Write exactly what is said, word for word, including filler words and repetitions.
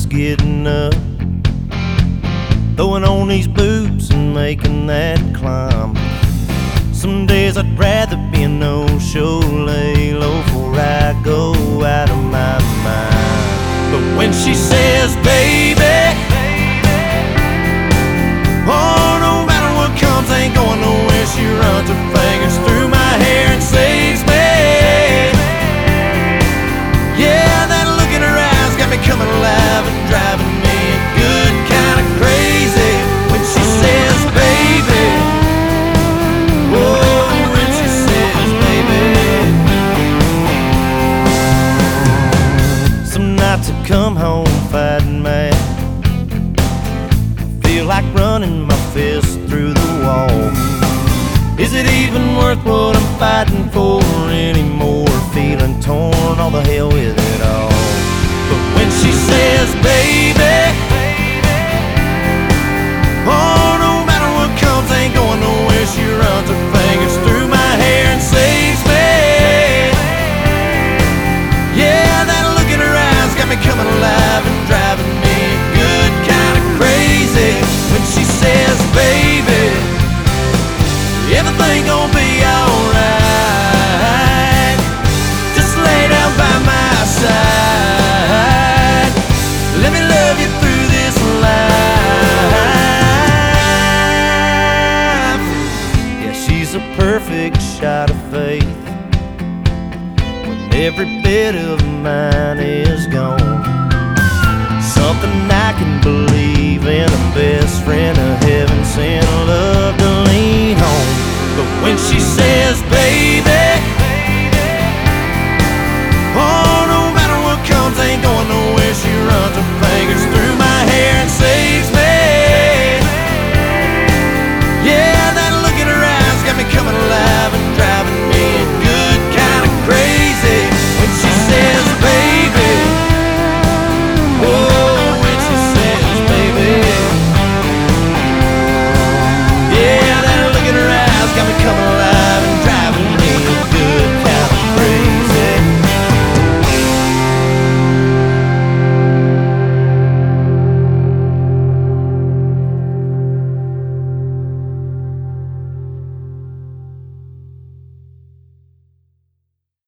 getting up, throwing on these boots and making that climb. Some days I'd rather be a no-show, lay low before I go out of my mind. But when she says, baby, oh, no matter what comes, ain't going nowhere, she runs her fingers through my hair and saves me. Yeah, that look in her eyes got me coming alive and driving me good kind of crazy. When she says, baby, oh, when she says, baby. Some nights I come home fighting mad, feel like running my fist through the wall. Is it even worth what I'm fighting for anymore? Feeling torn, all the hell with it all. But when she says, baby, oh, no matter what comes, ain't going nowhere, she runs her fingers through my hair and saves me. Yeah, that look in her eyes got me coming alive and driving me good kind of crazy. When she says, baby, everything gon' be alright, just lay down by my side, let me love you through this life. Yeah, she's a perfect shot of faith when every bit of mine is gone. Something I can believe in, a best friend, a heaven sent love to lean on. But when she says, baby,